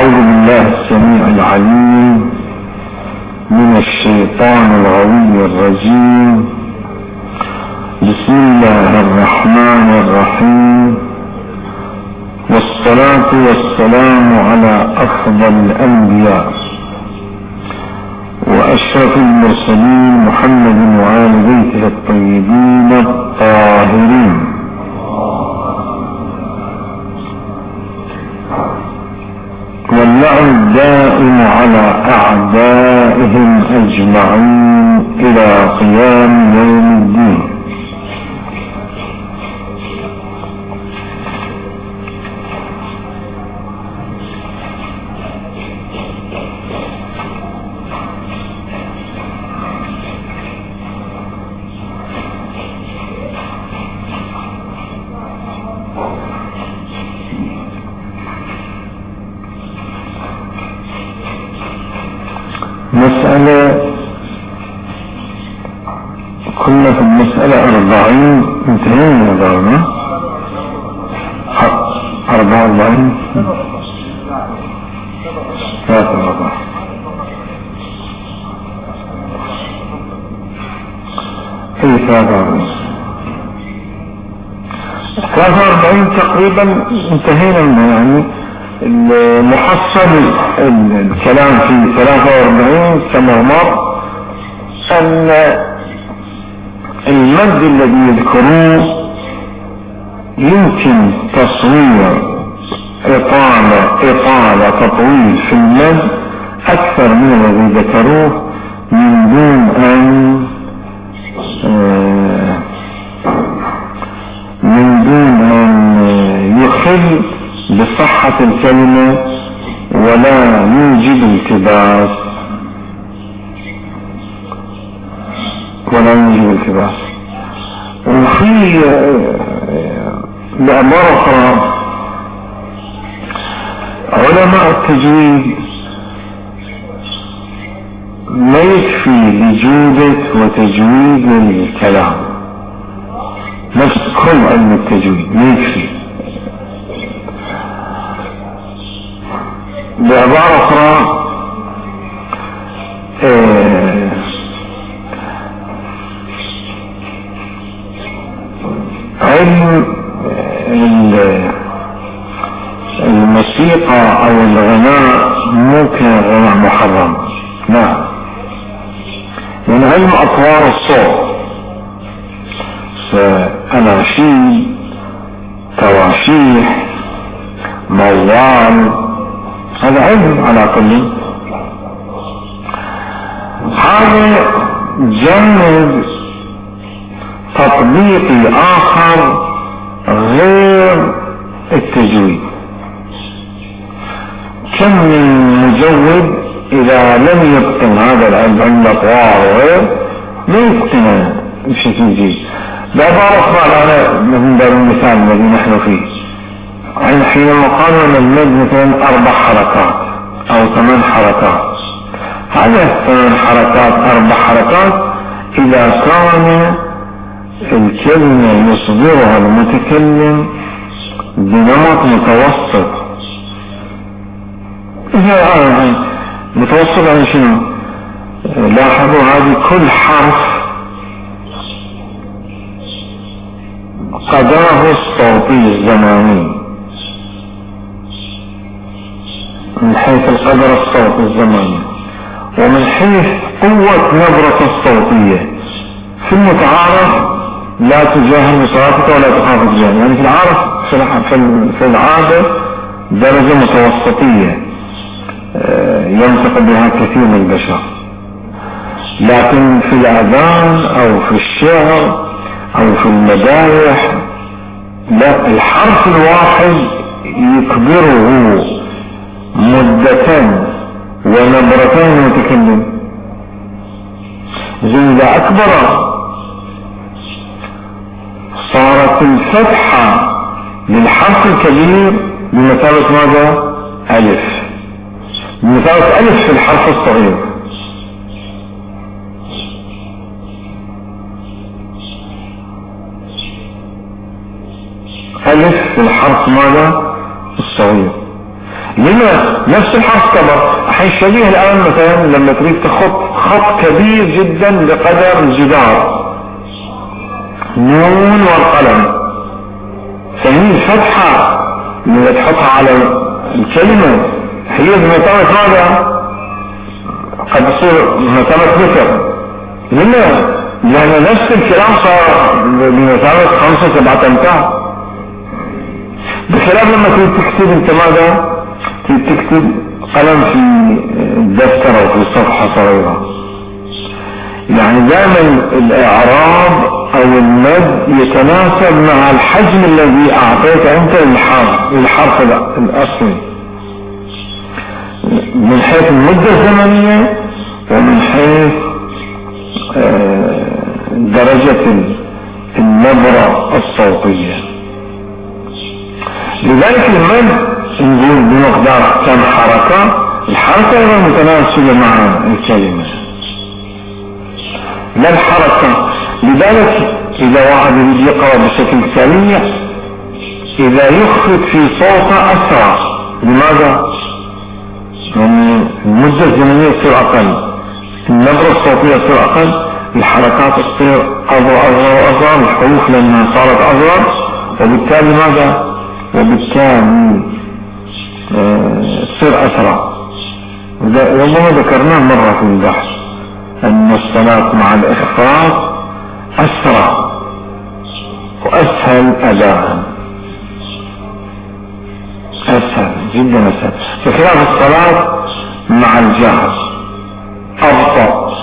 أعوذ بالله السميع العليم من الشيطان الغوي الرجيم. بسم الله الرحمن الرحيم، والصلاة والسلام على أفضل الأنبياء وأشرف المرسلين محمد وآل بيته الطيبين الطاهرين. واللعن الدائم على أعدائهم أجمعين إلى قيام يوم الدين. كنا في المسألة 40 انتهينا دارنا 44 43 تقريبا انتهينا منها. يعني المحصل الكلام في 43 كما مر أن المد الذي يذكروه يمكن تصوير إطالة تطويل في المد أكثر من الذي ذكروه من دون أن يخل بصحة الكلمة ولا يوجب التباس وفي بأمر أخرى علماء التجويد ما يكفي لجودة وتجويد الكلام، نفس كل علم التجويد ما يكفي. بعبارة أخرى علم الموسيقى أو الغناء ممكن غناء محرم، نعم، يعني علم أطوار الصوت، أناشيد، تواشيح، موال، هذا علم على كل. هذا جانب تطبيقي آخر غير التجويد. كم من مجود إذا لم يتقن هذا العلم عن الأطوار وغير لا يتقنه بشكل جيد. بعبارة أخرى على من باب المثال الذي نحن فيه، حينما قالوا أن المد مثلا 4 حركات أو 8 حركات، هذه 8 حركات 4 حركات إذا كان الكلمة يصدرها المتكلم بنمط متوسط. متوسط عن شنو؟ لاحظوا هذه كل حرف قدره الصوتي الزماني من حيث القدر الصوتي الزماني، ومن حيث قوة نبرة الصوتية في المتعارف لا تجاهل بصوتك ولا تخافت تجاهل. يعني في العارف في العادة درجة متوسطية ينطق بها كثير من البشر، لكن في الأذان أو في الشعر أو في المدايح لا، الحرف الواحد يكبره مدتين ونبرتين المتكلم. إذا أكبر صارت الفتحة للحرف الكبير بمثابة ماذا؟ ألف، بمثابة ألف في الحرف الصغير. ألف في الحرف ماذا؟ الصغير. لما نفس الحرف كبر. الحين شبيه الآن مثلا لما تريد تخط خط كبير جدا بقدر الجدار، نون والقلم، فهي الفتحة اللي تحطها على الكلمة هي بمثابة ماذا؟ قد تصير بمثابة متر. لما؟ لأن نفس الكلام صار بمثابة 5-7 أمتار، بخلاف لما تكتب انت ماذا؟ تكتب قلم في الدفتر او في صفحة صغيرة. يعني دائما الاعراب او المد يتناسب مع الحجم الذي اعطيت انت للحرف الاصلي من حيث المدة الزمنية ومن حيث درجة النبرة الصوتية. لذلك المد نقول بمقدار كم حركة، الحركة ايضا متناسبة مع الكلمة لا الحركة. لذلك اذا واحد يريد يقرأ بشكل سريع اذا يخرج في صوته اسرع. لماذا؟ يعني المدة الزمنية تصير اقل، النبرة الصوتية تصير اقل، الحركات تصير اصغر، الحروف لانها صارت اصغر، وبالتالي ماذا؟ وبالتالي تصير أسرع. والله ذكرناه مرة في البحث أن الصلاة مع الإخفاض أسرع وأسهل أداء، أسهل جدا أسهل، بخلاف الصلاة مع الجهر أبطأ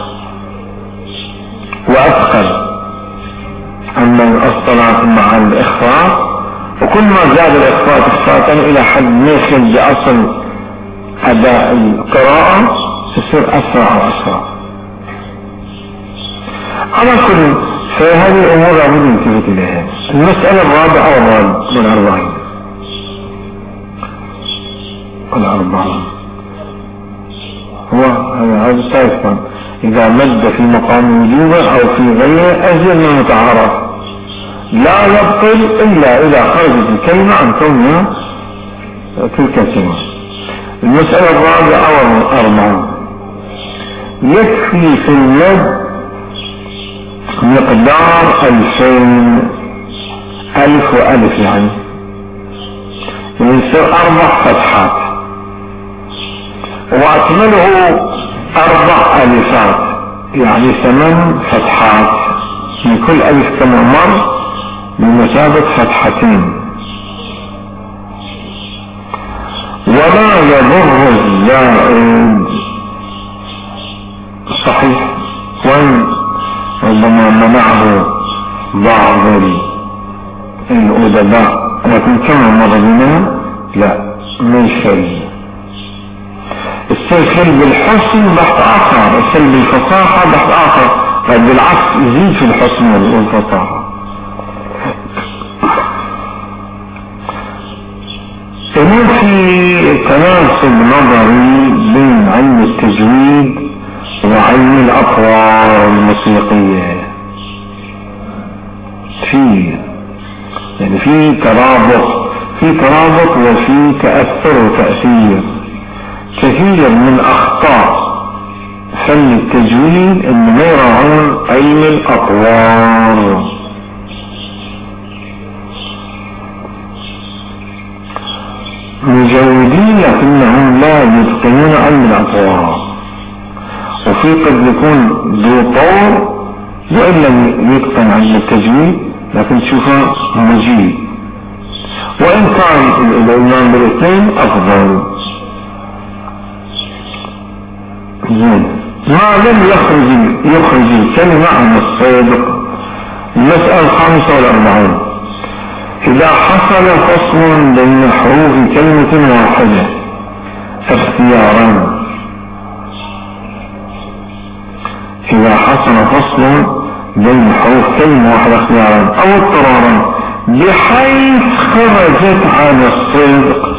وأثقل. أما الصلاة مع الإخفاض وكل ما زاد الإخفاء إخفاء إلى حد ما يخل بأصل أداء القراءة تصير أسرع وأسرع. على كل فهذه الأمور لابد أن نلتفت إليها. المسألة الرابعة والأربعين هو هذا الثالث إذا مد في مقام وجوبه أو في غيره أجل من متعارف لا يبطل إلا إذا خرجت الكلمة عن كونها تلك الكلمة. المسألة الرابعة والأربعين يكفي في المد مقدار 2000 ألف وألف، يعني يصير 4 فتحات وأكمله 4 ألفات، يعني 8 فتحات، من كل ألف كما مر بمثابة فتحتين. ولا يضر الزائد صحيح، وإن ربما منعه بعض الأدباء، لكن كما مر بنا لا ما يشفي. السلسل بالحسن بحث آخر، السلسل بالفصاحة بحث آخر، بل بالعكس يزيد في الحسن والفصاحة. كمان في تناسب نظري بين علم التجويد وعلم الأطوار الموسيقية، في ترابط وفي تأثر وتأثير. كثير من أخطاء فن التجويد إن ما يراعون علم الأطوار. مجودين لكنهم لا يتقنون علم الأطوار، وفي قد يكون ذو طور وإن لم يتقن علم التجويد لكن تشوفه مجيد، وإن كان الإيمان بالاثنين أفضل. ما لم يخرج الكلمة عن الصدق. المسألة 45 إذا حصل فصل بين حروف كلمة واحدة اختيارا، إذا حصل فصل بين حروف كلمة واحدة اختيارا أو اضطرارا بحيث خرجت عن الصدق،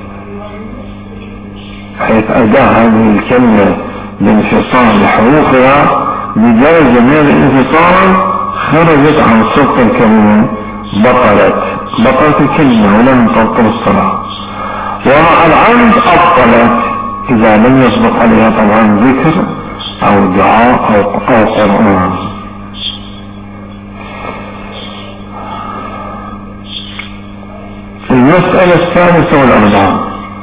حيث أداء هذه الكلمة بانفصال حروفها بدرجة من الانفصال خرجت عن صدق الكلمة، بطلت الكلمة ولم تبطل الصلاة. ومع العمد أبطلت إذا لم يسبق عليها طبعا ذكر أو دعاء أو قرآن. المسألة الثالثة والأربعة: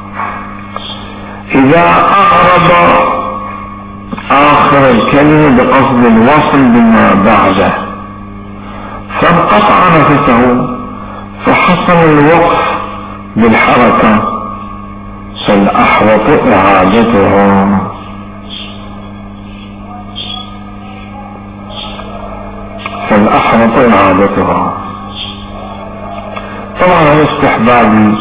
إذا أعرض آخر الكلمة بقصد الوصل بما بعده فانقطع نفسه فحصل الوقف بالحركة فالأحوط إعادتها. طبعا هذا استحبابي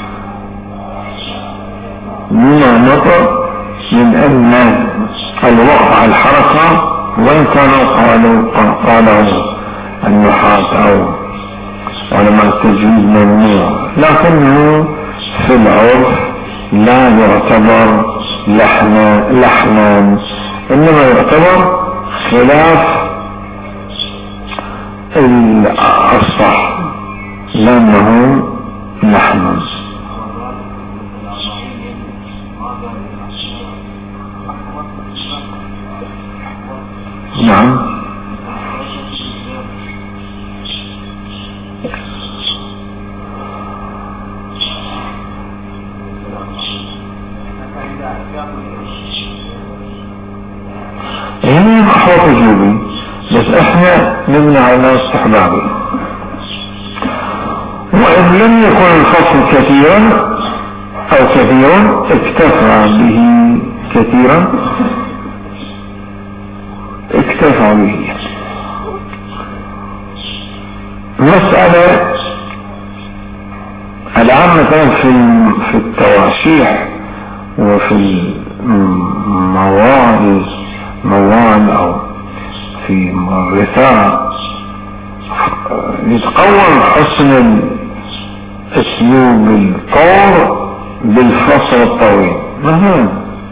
مما مضى من أن الوقف على الحركة وإن كانوا قالوا النحاة أو علماء التجويد ممنوع، لكنه في العرف لا يعتبر لحنا إنما يعتبر خلاف الصح لأنه لحن. نعم. هنا أحوط وجوبي بس احنا نبني على استحبابي، وإن لم يكن الفصل كثيرا أو كثيرا اكتفى به. مسألة الآن مثلا في التواشيح وفي الموال أو في الرثاء يتقوم حسن اسلوب الطور بالفصل الطويل مثلا،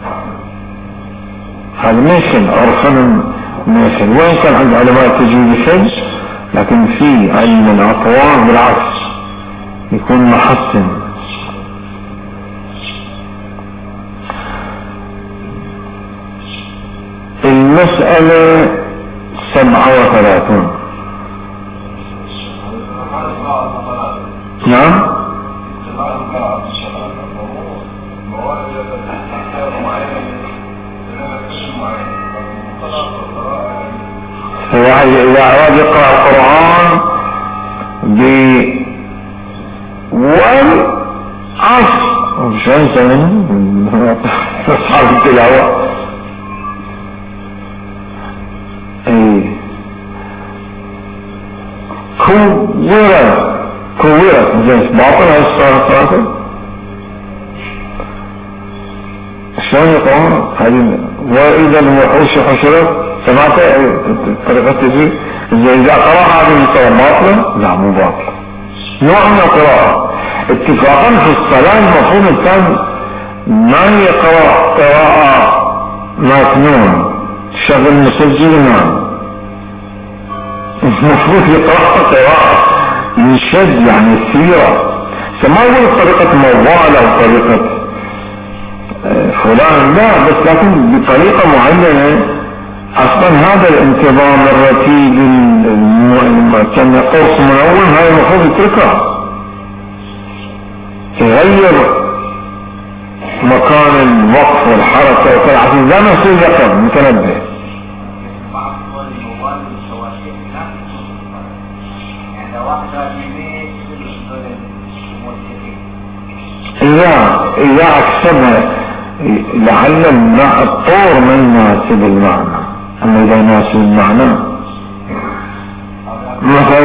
هذا ميخل عرفنا ميخل، وين كان عند علماء التجويد شيء، لكن في علم الأطوار بالعكس يكون محسن. المسألة 37. نعم. إذا أراد يقرأ القرآن والعصر شلون يسمونه أصحاب التلاوة كورة زين باطل هاي الصلاة شلون يقرأون هذه وإذا الوحوش حشرت سمعت طريقة تجي إذا قرأ هذه المستوى باطلة؟ لا مو باطلة، نوع من القراءة اتفاقا في الصلاة المفروض الإنسان ما يقرأ قراءة مكنون شغل مسجل المفروض يقرأ قراءة يشد يعني السيرة، فما هو طريقة موال أو طريقة فلان، لا بس لكن بطريقة معينة. اصلا هذا الانتظام الرتيب كان قرص منون هاي المفروض يتركها، تغير مكان الوقف والحركة وكالعسل زي ما يصير يقظ متنبه. إذا أكسبها لعل الطور ما يناسب المعنى، أما إذا يناسب المعنى مثلا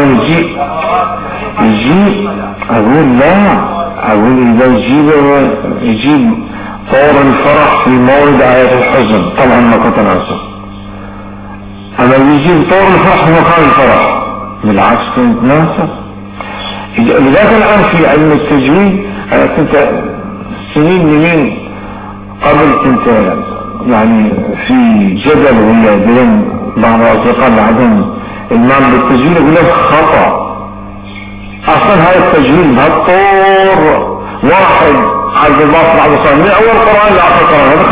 يجيب أقول لا، أقول إذا يجيب طور الفرح في مورد آية الحزن طبعا ما تناسب، أما يجيب طور الفرح في مكان الفرح بالعكس تناسب. لذلك الآن في علم التجويد أنا كنت سنين قبل كنت يعني في جدل ولا بين بعض الأصدقاء اللي عندهم المام بالتجويد يقول لك خطأ، أصلا هذا التجويد بهالطور واحد عبد الله بعض الصلاة من أول قرآن لآخر قرآن، هذا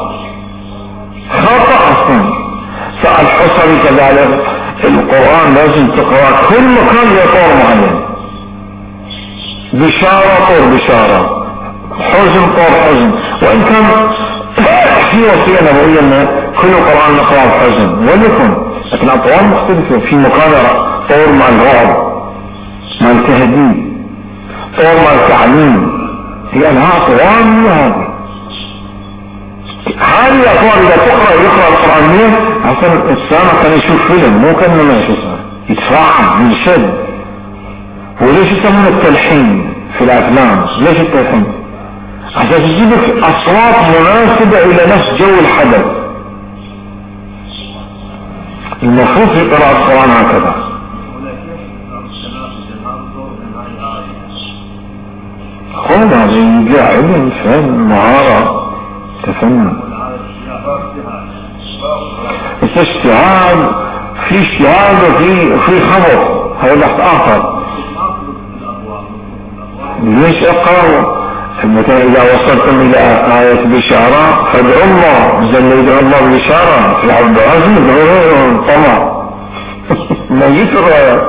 خطأ أصلا. فالحصري كذلك القرآن لازم تقرأ كل مكان يطور معين، بشارة طور بشارة، حزن طور حزن. وإن كان في وصية نبوية أن كل قرآن نقرأ بحزن ولكن، لكن أطوار مختلفة. في مكان طور مع الرعب، مع التهديد، طور مع التعليم، هي أنها أطوار من هذه الأطوار. إذا يقرأ القرآن منه عشان الإنسان كان يشوف فيلم، مو كان ما يشوفه، يتفاعل من شد. وليش يسمونه التلحين في الأفلام؟ ليش التلحين؟ عشان تجيبك أصوات مناسبة إلى نفس جو الحدث. المفروض في قراءة القرآن هكذا. خذ هذا يجي علم، فهم، مهارة، تفهم. بس اجتهاد، في اجتهاد وفي خبر، هذا بحث آخر. ليش أقرأ؟ مثلا إذا وصلتم إلى آية بشارة فادعوا الله، زل يدعو الله بشارة في عبد العزم طمع ما يفرق.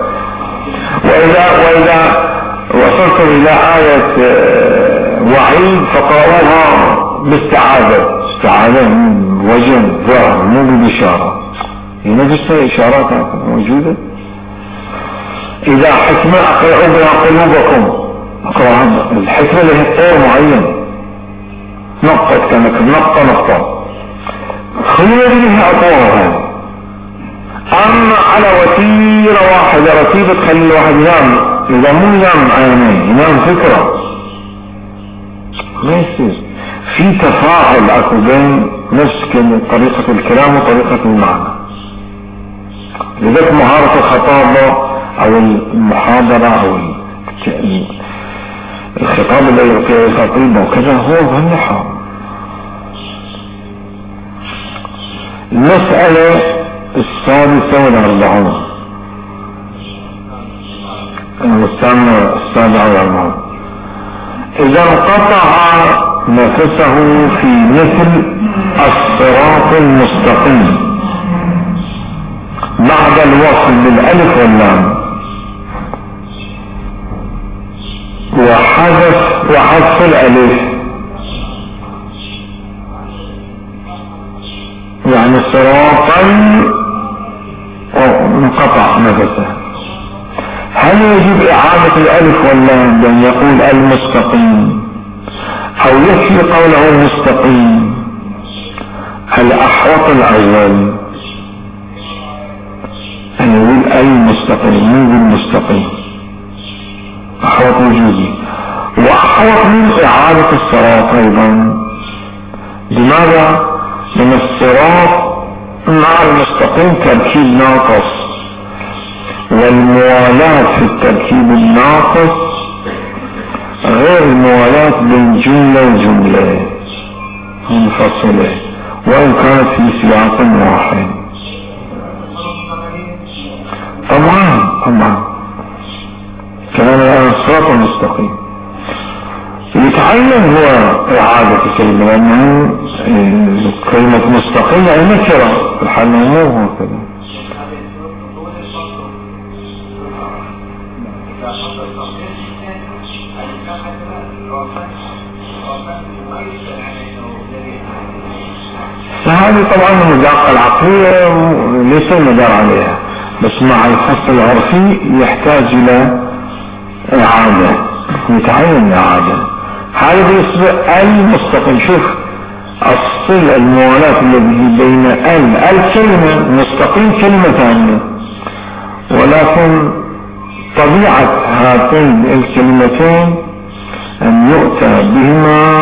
وإذا وصلتم إلى آية وعيد فقرأوها باستعاذة، استعاذة من وجه ظاهر مو ببشارة، هي نفس إشارات موجودة. إذا حكمة أقرأوا بها قلوبكم، الحكمة لها طور معين، نقطة كانت نقطة خير لها أطورها. أما على وتيرة واحدة، رتيبة تخلي الواحد ينام، إذا مو ينام عينيه ينام فكرة، ما يصير. في تفاعل أكو بين نفس طريقة الكلام وطريقة المعنى. لذلك مهارة الخطابة أو المحاضرة أو الخطاب الذي يعطيه الخطيب وكذا هو النحو. المسألة السادسة والأربعون، السابعة والأربعون. إذا انقطع نفسه في مثل الصراط المستقيم بعد الوصل بالألف واللام وحذف الألف، يعني صراطا انقطع نفسه، هل يجب إعادة الألف واللام بأن يقول المستقيم، أو يكفي قوله المستقيم؟ الأحوط الأول أن يقول المستقيم مو بالمستقيم، أحوط وجودي. وأحوط من إعادة الصراط أيضا. لماذا؟ لأن الصراط مع المستقيم تركيب ناقص، والموالاة في التركيب الناقص غير الموالاة بين جملة وجملة منفصلة وإن كانت في سياق واحد. طبعا كلام الآن الصراط المستقيم يتعين هو إعادة كلمة، لأنه كلمة مستقيم يعني نكرة في الحال مو هكذا. فهذه طبعا المذاقة العقلية ليس المدار عليها، بس مع الفصل العرفي يحتاج إلى إعادة، يتعين إعادة. هذا بالنسبة المستقيم. شوف الصل الموالاة الذي بين الكلمة مستقيم كلمة ثانية، ولكن طبيعة هاتين الكلمتين أن يؤتى بهما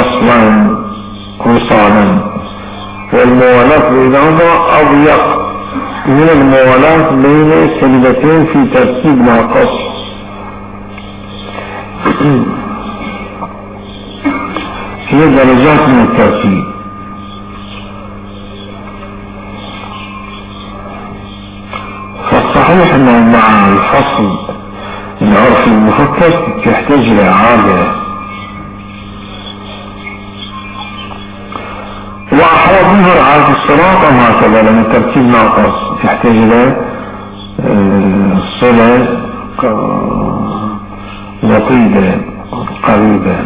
وصالا، والموالاة بينهما أضيق من الموالاة بين الكلمتين في ترتيب ناقص. هي درجات من الترتيب. فالصحيح أنه مع الفصل العرفي المفكر تحتاج لإعادة فيه رعاية الصراط أم هكذا، لأن التركيب ناقص يحتاج إلى صلة وطيدة قريبة.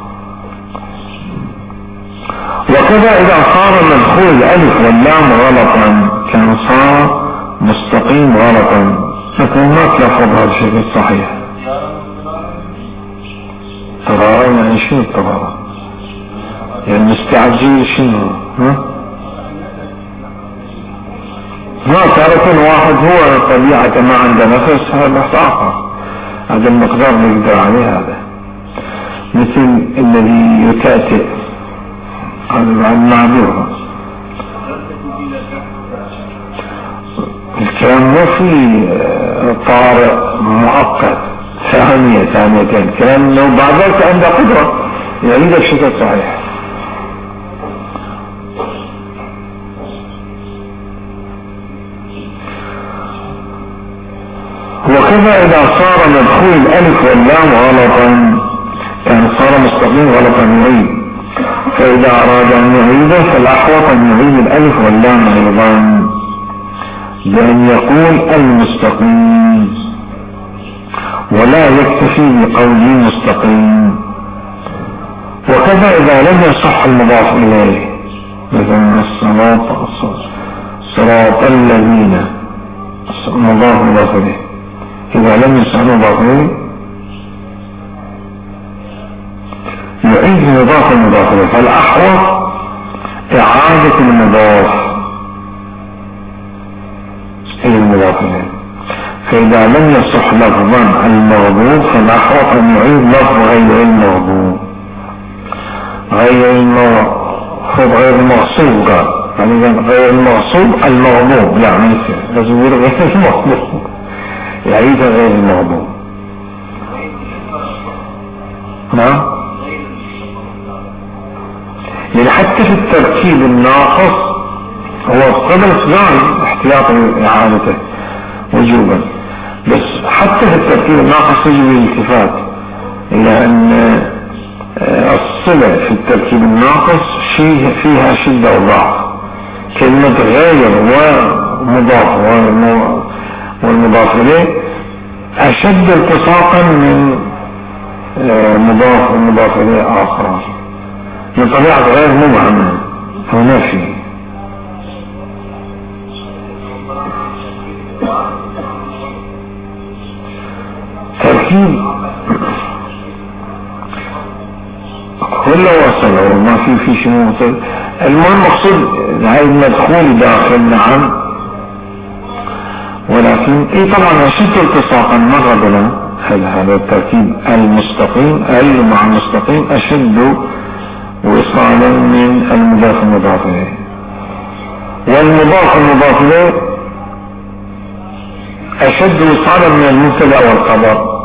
وكذا إذا صار مدخول الألف واللام غلطا كان صار مستقيم غلطا، لكن ما تلفظ هذا الشيء الصحيح. ترى يعني شنو الترى؟ يعني مستعجل شنو؟ ما تارة واحد هو طبيعة ما عنده نفس، هذا بحث آخر، هذا المقدار اللي يقدر عليه هذا، مثل الذي يتأتئ هذا بعد معذور. الكلام ما في طارئ مؤقت ثانيتين، الكلام لو بعد ذلك عنده قدرة يعيد بشكل صحيح. وكذا إذا صار مدخول الألف واللام غلطا يعني صار مستقيم غلطا يعيد، فإذا أراد أن يعيده فالأحوط أن يعيد الألف واللام أيضا بأن يقول المستقيم، ولا يكتفي بقوله مستقيم. وكذا إذا لم يصح المضاف إليه، مثلا صراط الذين مضاف إليه، إذا لم يصح المضاف إليه يعيد المضاف إليه، فالأحوط إعادة المضاف إلى المضاف إليه. فإذا لم يصح لفظا المغضوب فالأحوط أن يعيد لفظ غير المغضوب، غير المغصوب، يعني غير المغصوب المغضوب، لا ما يصير، لازم يقول غير المغضوب، يعيد غير المغضوب. نعم، يعني حتى في التركيب الناقص هو قبل فلان احتياطا إعادته وجوبا، بس حتى في التركيب الناقص يجب الالتفات إلى أن الصلة في التركيب الناقص فيها شدة وضعف. كلمة غير ومضاف والمضاف إليه أشد التصاقا من مضاف والمضاف إليه آخر، من طبيعة غير مبهمة أو نفي. تركيب كله وصل وما في شيء وصل. المهم مقصود هاي المدخول داخل، نعم، ولكن طبعا أشد التصاقا مرة بنا هذا التركيب المستقيم مع المستقيم أشد وصالا من المضاف المضاف إليه، والمضاف المضاف إليه أشد وصالا من المبتدأ والخبر.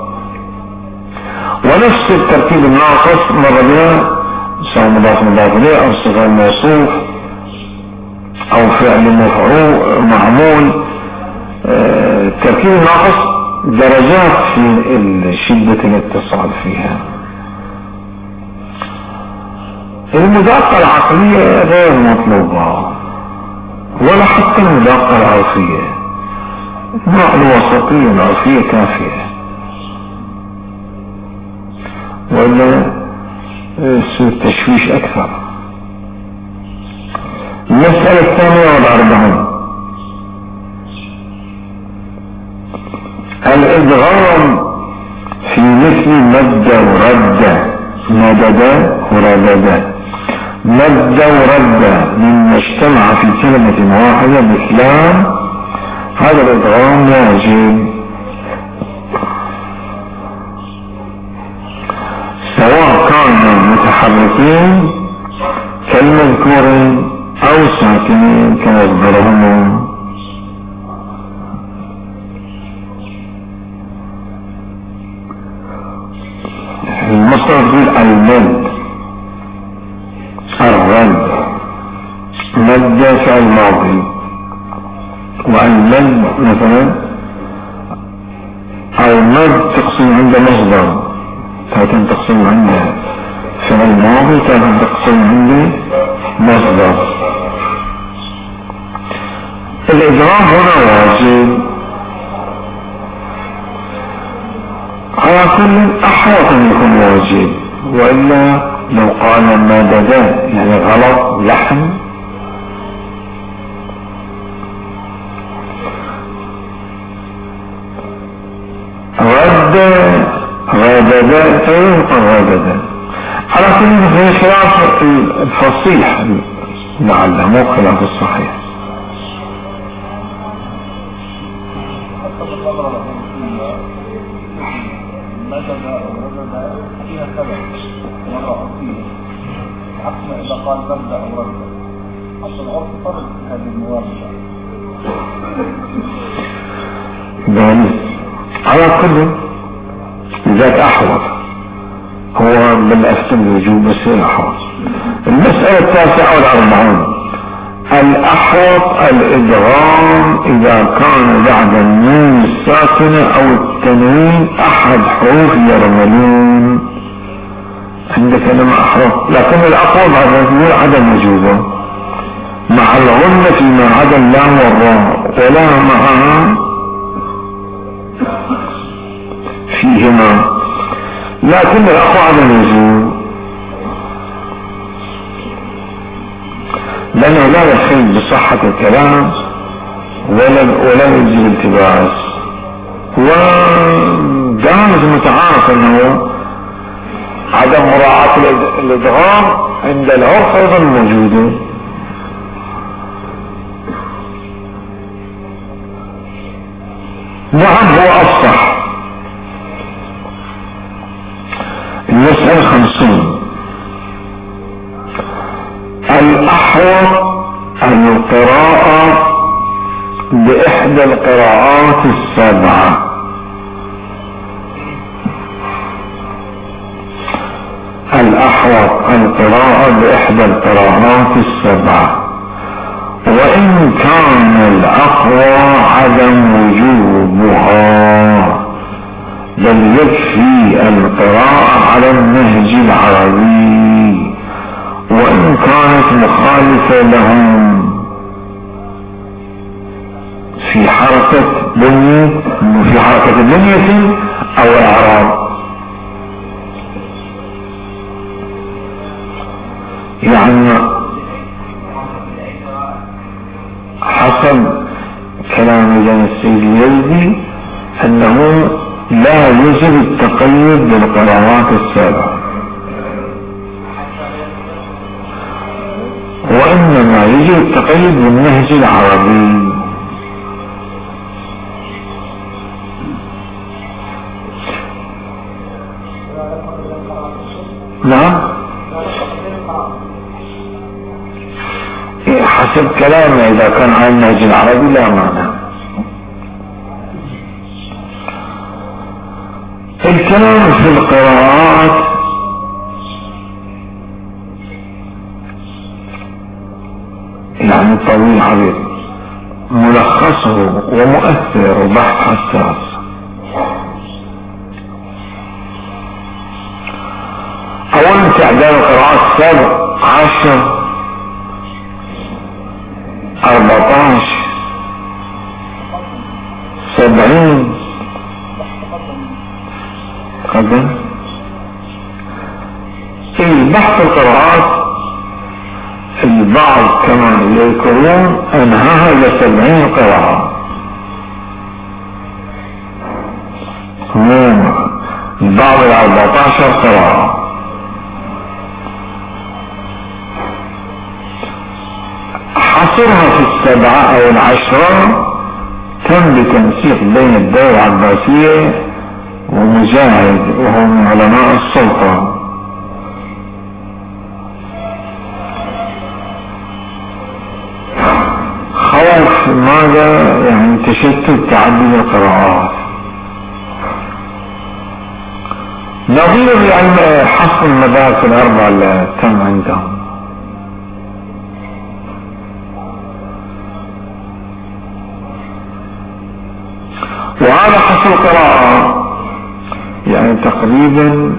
ونفس التركيب الناقص مرة بنا سواء مضاف مضاف إليه أو صيغة موصوف أو فعل مفعول معمول. التركيب الناقص درجات في شدة الاتصال فيها. المداقة العقلية غير مطلوبة ولا حتى المداقة العرفية، النوع الوسطية العرفية كافية، ولا يصير تشويش أكثر. المسألة 48 الإدغام في مثل مد ورد، مدد وردد، مد ورد مما اجتمع في كلمة واحدة مثلان، هذا الإدغام واجب سواء كانوا متحركين كالمذكورين أو ساكنين كمصدرهم. المصدر يقول المد، الرد، مد فعل ماضي، والمد مثلا أو مد تقسم عند مصدر، تكون تقسم عند فعل ماضي، تكون تقسم عند مصدر. الإدغام هنا واجب. على كل أحوط أن يكون واجب، وإلا لو قال مدد يعني غلط لحن غدد فيبقى غدد. على كل في خلاف الفصيح لعله مو خلاف الصحيح. إذا قال بلد أو رد حتى العرف فرق في هذه المواضع. على كل ذات أحوط هو بالأفتن الوجوب بس الأحوط. المسألة التاسعة والأربعون الأحوط الإدغام إذا كان بعد النون الساكنة أو التنوين أحد حروف يرملون. عندك كلمة أحوط، لكن الأقوى بعد يقول عدم وجوبه مع الغنة فيما عدا اللام والراء ولا معها فيهما، لكن الأقوى عدم وجوب لأنه لا يخل بصحة الكلام ولا يجزي الالتباس، ودامج متعارف أنه عدم مراعاة الإدغام عند العرف أيضا موجودة. نعم هو الصح. المسألة 50 الأحوط القراءة بإحدى القراءات السبعة. الأحوط القراءة بإحدى القراءات السبعة، وإن كان الأقوى عدم وجوبها بل يكفي القراءة على النهج العربي وإن كانت مخالفة لهم في حركة بنية أو إعراب. يعني حسب كلام جان السيد اليزدي أنه لا يجب التقيد بالقراءات السابعة، وإنما يجب التقيد بالنهج العربي. نعم حسب كلامه إذا كان على النهج العربي لا معنى. الكلام في القراءات يعني طويل عريض، ملخصه ومؤثر وبحث حساس. أولا تعداد القراءات 7 10 14 70 قدم. بحث القراءات البعض كما يذكرون انهاها الى 70 قراءة، البعض الى 14 قراءة. حصرها في 7 أو 10 تم بتنسيق بين الدولة العباسية ومجاهد وهو من علماء السلطة. خوف ماذا يعني تشتت تعدد القراءات، نظير يعني حصر المذاهب الأربعة اللي تم عندهم. وهذا حصر القراءة يعني تقريبا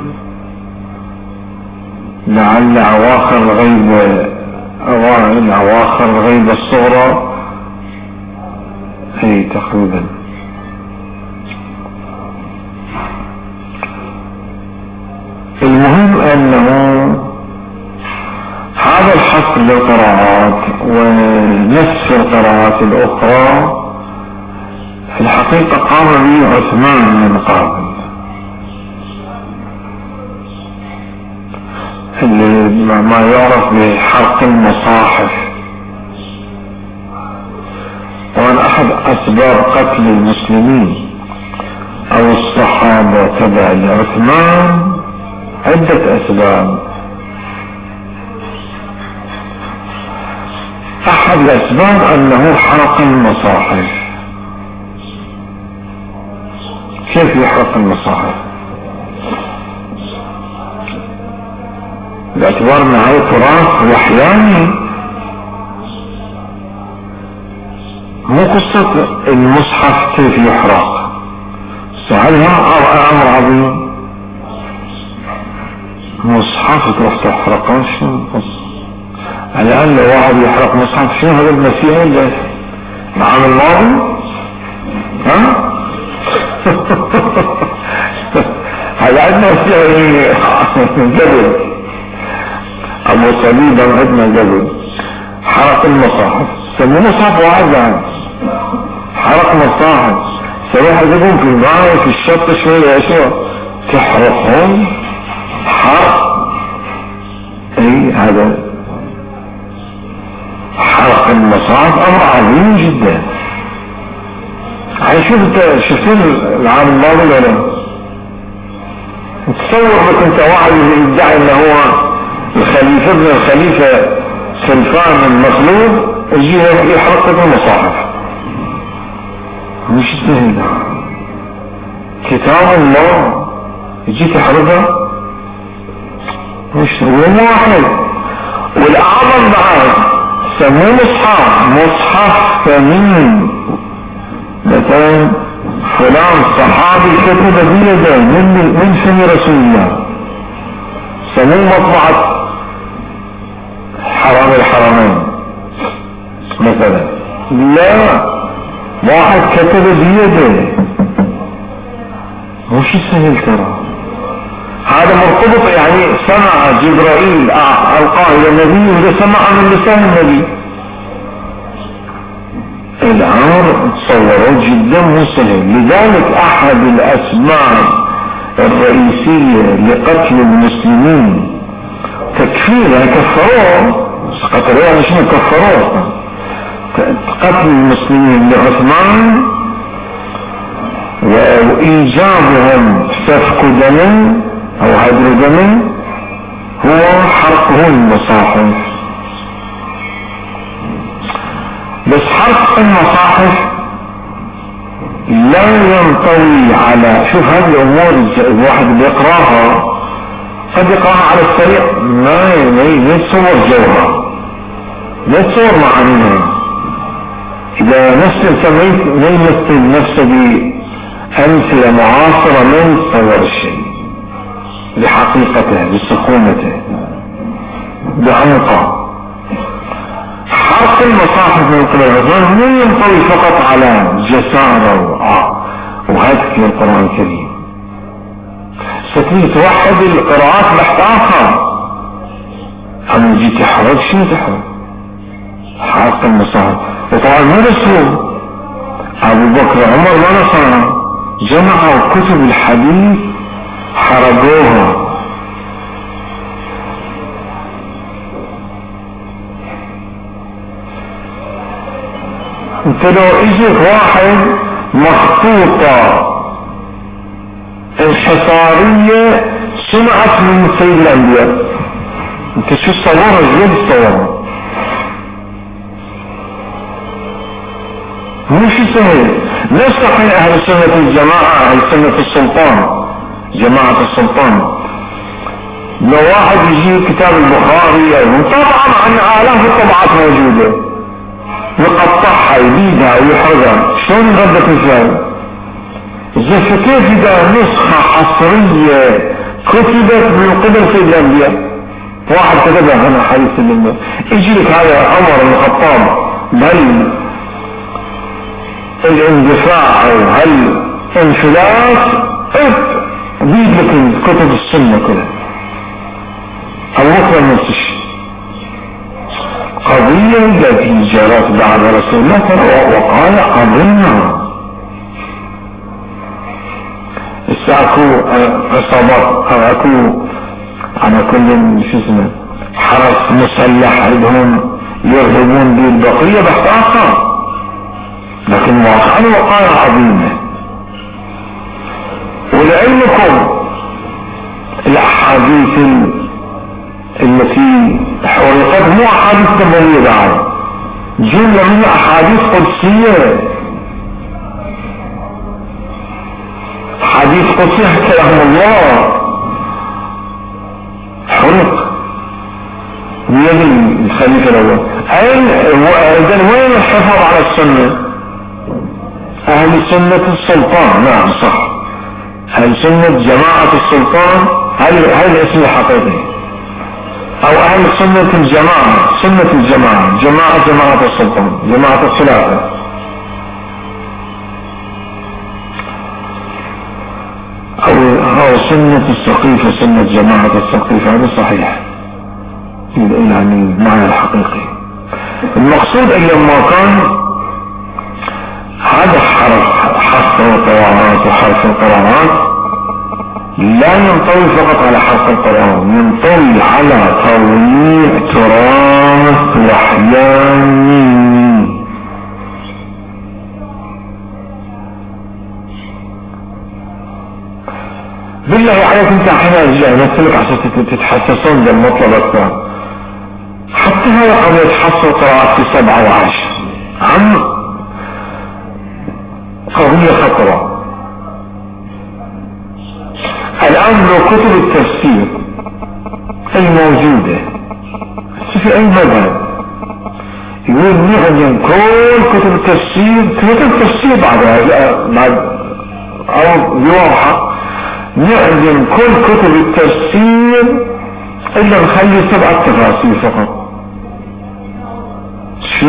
لعل أواخر الغيبة الصغرى اي تقريبا. المهم انه هذا الحصر للقراءات ونفس القراءات الاخرى في الحقيقة قام به عثمان من قبل، اللي ما يعرف بحرق المصاحف. ومن احد اسباب قتل المسلمين او الصحابة تبع لعثمان عدة اسباب. احد الاسباب انه حرق المصاحف. كيف يحرق المصاحف؟ باعتبار ان هذا تراث وحياني، مو قصة المصحف كيف يحرق. سألها امر عظيم، مصحف تروح تحرقه؟ شنو القصة؟ الان لو واحد يحرق مصحف شنو هذا المسيح اللي العام الماضي؟ ها؟ هذا عندنا مسيح جبل ابو صليب عندنا جبل حرق المصاحف، سموه مصحف واحد، حرق مصاحف. سروح يجيبون في الماء في الشط شوية اشياء تحرقهم حرق. اي هذا حرق المصاحف امر عظيم جدا. شفتون العام الماضي ولا لا؟ تصور لك انت واحد يدعي انه هو الخليفة ابن الخليفة سلفان المخلوق يجي يحرق المصاحف. مش سهل، كتاب الله يجي تحرقه مش يوم واحد. والاعظم بعد سموه مصحف ثمين. مثلا فلان صحابي كتب بيده من فم رسول الله، سموه مطبعة حرام الحرمين مثلا. لا، واحد كتب بيده، مش سهل ترى. هذا مرتبط، يعني سمع جبرائيل القاه الى النبي وده سمع من لسان النبي. الامر تصوروا جدا مو سهل. لذلك احد الاسباب الرئيسية لقتل المسلمين تكفير، يعني كفروه، قتلوه يعني شنو كفروه. قتل المسلمين لعثمان وإيجابهم سفك دم أو هدر دم هو حرقه المصاحف. بس حرق المصاحف لا ينطوي على، شوف هذه الأمور الواحد بيقراها قد يقراها على السريع ما يتصور جوها، لا يتصور معانيها. إذا نفس الإنسان ما يمثل نفسه بأمثلة معاصرة ما يتصور الشيء بحقيقته بسخونته بعمقه. حرق المصاحف من قبل عثمان لا ينطوي فقط على جسارة وهتك للقرآن الكريم. ستريد توحد القراءات تحت آخر. أما جي تحرق شنو تحرق؟ حرق المصاحف. وطبعا ما رسول أبو بكر عمر ما نصرها، جمعوا كتب الحديث حرقوها. انت لو اجيك واحد مخطوطة انحصارية سمعت من سيد الانبياء، انت شو تصورها؟ ازاي تصورها؟ مش سهل. ليش صحيح اهل السنة الجماعة، اهل السنة السلطان، جماعة السلطان، لو واحد يجي كتاب البخاري طبعا عن آلاف الطبعات موجودة يقطعها يبيدها ويحرقها، شلون يغدك مثال؟ إذا فكيف إذا نسخة حصرية كتبت من قبل سيد الأنبياء، واحد كتبها هنا حديث الأنبياء، يجي لك هذا عمر بن الخطاب بل الاندفاع او هالانفلات بيد لكم كتب السنة كده او وقت نفس الشيء. قضية التي جرت بعد رسول الله ترى وقال قبلنا اكو عصابات او اكو على كل شو اسمه حرس مسلح عندهم يرهبون بالبقية بحث اخر، لكن واقعا وقاية عظيمة. ولعلمكم الاحاديث التي حرقت مو احاديث نبوية بعد، جملة من احاديث قدسية، حديث قدسي كلام الله حرق بيد الخليفة الأول. إذن وين الحفاظ على السنة؟ أهل سنة السلطان، نعم صح، أهل سنة جماعة السلطان، هذا الاسم الحقيقي، أو أهل سنة الجماعة، سنة الجماعة، جماعة السلطان، جماعة الخلافة. أو سنة السقيفة، سنة جماعة السقيفة، هذا صحيح يعني المعنى الحقيقي. المقصود أن لما كان هذا حرف القراءات وحرف القراءات لا ينطوي فقط على حرف القرآن، ينطوي على توزيع تراث وحياني. بالله عليك انت حين ارجع مثلك عشان تتحسسون بالمطلب الثاني، حتى هذا قد يتحصل قراءات في 7 و10 عن قضية خطرة. الآن لو كتب التفسير الموجودة في أي مذهب يقول نعلم كل كتب التفسير، كتب التفسير بعد أو يوحى نعلم كل كتب التفسير إلا نخلي 7 تفاسير فقط. شو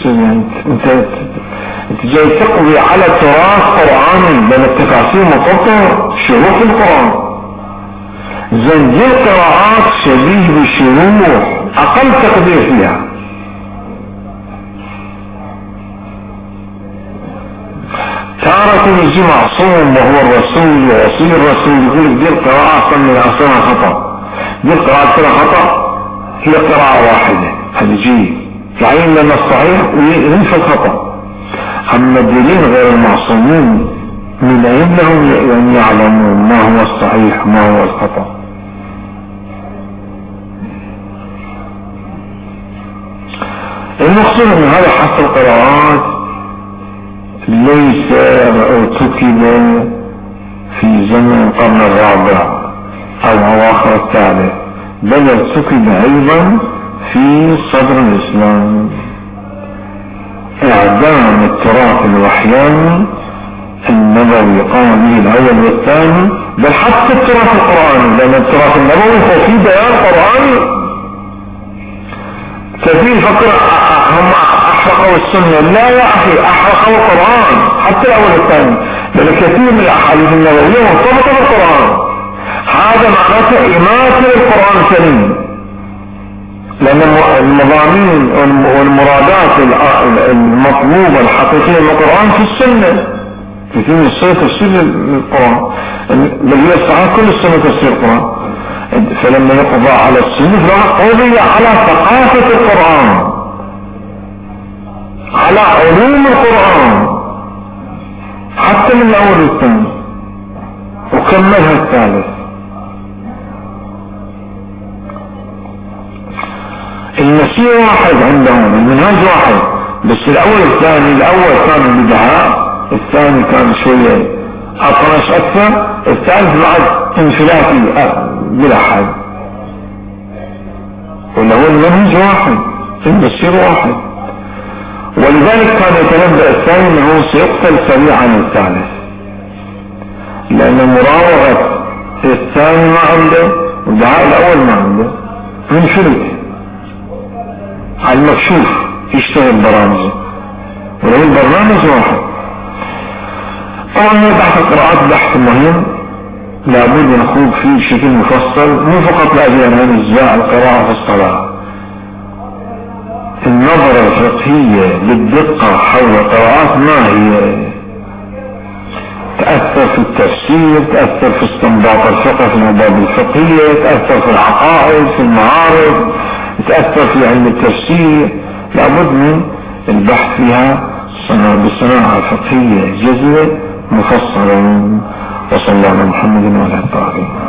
انت جاي تقضي على تراث قرآني، بين التفاسير مرتبطة شروح القرآن. زين دي القراءات شبيه بشروح أقل تقدير فيها. تارة يجي معصوم وهو الرسول ووصي الرسول يقول لك دي القراءة أصلا من أصلها خطأ، دي القراءة كلها خطأ، هي قراءة واحدة، هذا جيد يعين لنا الصحيح وينفى الخطأ. أما الدليل غير المعصومين من أين لهم أن يعلموا ما هو الصحيح ما هو الخطأ؟ المقصود من هذا حتى القراءات ليس ارتكب في زمن القرن الرابع أو أواخر الثالث، بل ارتكب أيضا في صدر الإسلام. إعدام التراث الوحياني النبوي قام به الأول والثاني، بل حتى التراث القرآني، لأن التراث النبوي هو في بيان قرآني كثير. فكر هم أحرقوا السنة، لا يا أخي أحرقوا القرآن حتى الأول والثاني، لأن كثير من الأحاديث النبوية مرتبطة بالقرآن. هذا معناته إماتة القرآن الكريم، لأن المضامين والمرادات المطلوبة الحقيقية من القرآن في السنة. كثير من السنة تفسير للقرآن، بل هي الصحيح كل السنة تفسير القرآن. فلما يقضى على السنة قضي على ثقافة القرآن، على علوم القرآن حتى من الأول والثاني، وكملها الثالث. المسير واحد عندهم، المنهج واحد، بس الأول والثاني، الأول كان بدعاء، الثاني كان شوية أطرش أكثر، الثالث بعد انفلاتي بلا حد. وله المنهج واحد، المسير واحد، ولذلك كان يتنبأ الثاني أنه سيقتل سريعا الثالث، لأن مراوغة الثاني ما عنده ودعاء الأول ما عنده، منفلت على المكشوف يشتغل برامجه، ولو البرنامج واحد طبعا بحث القراءات بحث مهم لابد نخوض فيه بشكل مفصل، مو فقط لأجل أن أجزاء القراءة في الصلاة. النظرة الفقهية بالدقة حول القراءات ما هي تأثر في التفسير، تأثر في استنباط الفقه في المبادئ الفقهية، تأثر في العقائد، في المعارف، تأثر في علم التفسير. لابد من البحث فيها بصناعة فقهية جزئية مفصلة. وصلى الله على محمد وعلى آله.